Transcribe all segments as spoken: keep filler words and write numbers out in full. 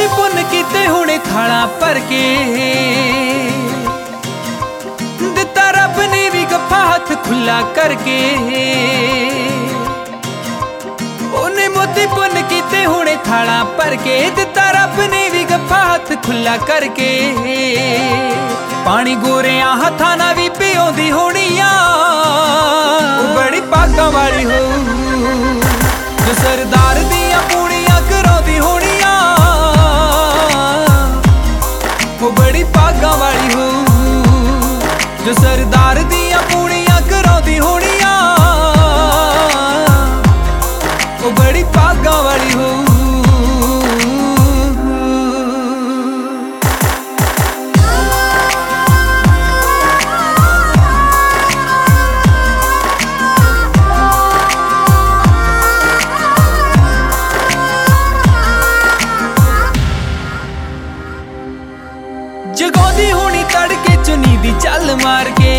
पुन कीते हुणे थाला भर के, दिता रब ने भी गप्फा हाथ खुला करके। उन्हें मोती पुन कीते हुणे थाला भर के, दिता रब ने भी गप्फा हाथ खुला करके। पानी गोरिया हथा ना भी पियोंदी होनिया, बड़ी पागा वाली हो जो सरदार दिया पूड़ियां करौंदी होनिया, वो बड़ी पागा वाली हो जो सरदार दिया पूड़ियां करौंदी होनिया, वो बड़ी पागा वाली हो। जगौंदी होनी तड़के चुनी दी चल मार के,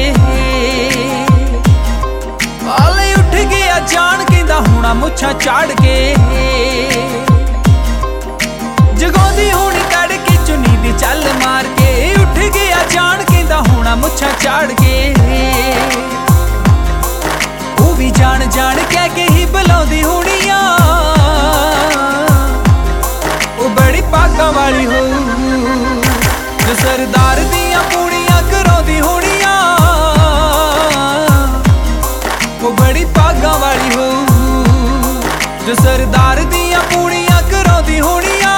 आले उठ गया जान कहंदा होना मुछां चाड़ के। जगौंदी होनी तड़के चुनी दी चल मार के, उठ गया जान कहंदा होना मुछां चाड़ के। वो भी जान जान कह के ही बुलाउंदी होनिया, वो बड़ी पागा वाली हो जो सरदार दिया पूड़ियां करौंदी होनिया, वो बड़ी पागा वाली हो जो सरदार दिया पूड़ियां करौंदी होनिया,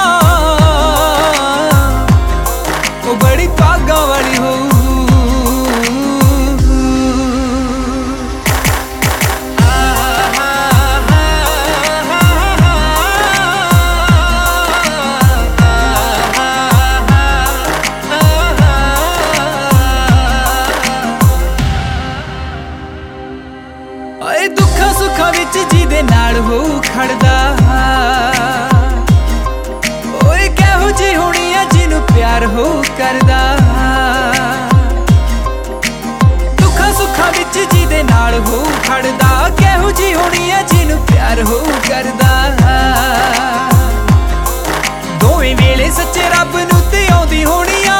वो बड़ी पागा वाली हो। आए दुखा सुखा विच जिहदे नाल हो खड़दा, ओए किहो जी होनी है जिन्नू प्यार हो करदा। दुखा सुखा विच जिहदे नाल हो खड़दा, किहो जी होनी है जिन्नू प्यार हो करदा। दोवें वेले सच्चे रब नू ते आउंदी होनिया,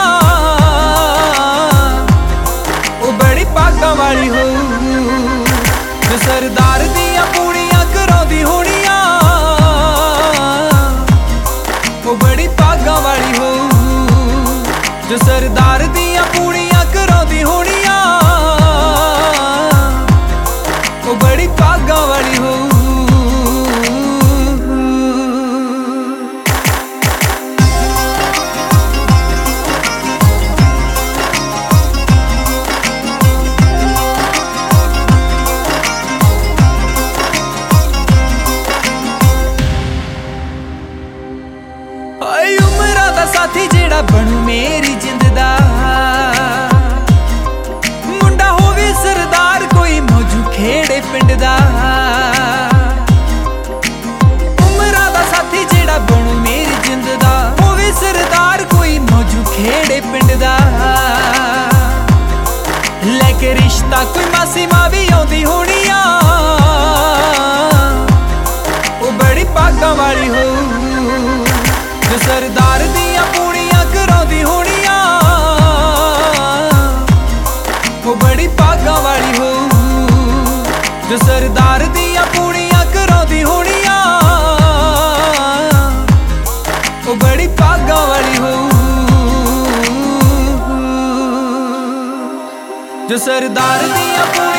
ओ बड़ी पागा वाली हो जो सरदार दिया पूड़ियां करौंदी होनिया, वो बड़ी पागा वाली हो जो सरदार दिया पूड़ियां करौंदी होनिया, वो बड़ी पागा वाली हो। उमरा दा साथी जेड़ा बनू मेरी जिंद दा, मुंडा होवे सरदार कोई मौजू खेड़े पिंड दा। उमरा दा साथी जेड़ा बनू मेरी जिंद दा, होवे सरदार कोई मौजू खेड़े पिंड दा। लेके रिश्ता कोई मासी मां भी आउंदी होनिया, वो बड़ी पागा वाली हो जो सरदार दिया पूड़ियां करौंदी होनिया, वो बड़ी पागा वाली हो जो सरदार दिया पूड़ियां करौंदी होनिया, वो बड़ी पागा वाली हो जो सरदार दिया।